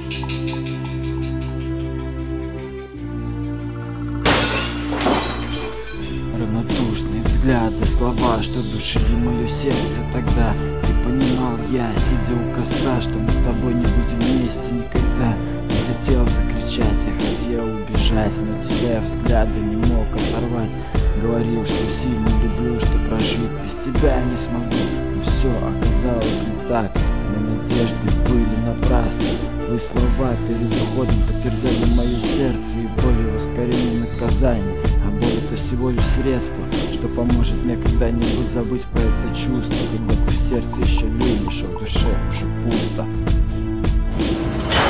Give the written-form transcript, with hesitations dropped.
Равнодушные взгляды, слова, что душили мое сердце тогда. И понимал я, сидя у костра, что мы с тобой не будем вместе никогда. Я хотел закричать, я хотел убежать, но тебя я взгляда не мог оторвать. Говорил, что сильно люблю, что прожить без тебя не смогу. Но все оказалось не так, но надежды были напрасны. Вы слова перед уходом потерзали мое сердце, и болью ускорили наказание. А боль — это всего лишь средство, что поможет мне когда-нибудь забыть про это чувство, когда ты в сердце еще любишь, а в душе уже пусто.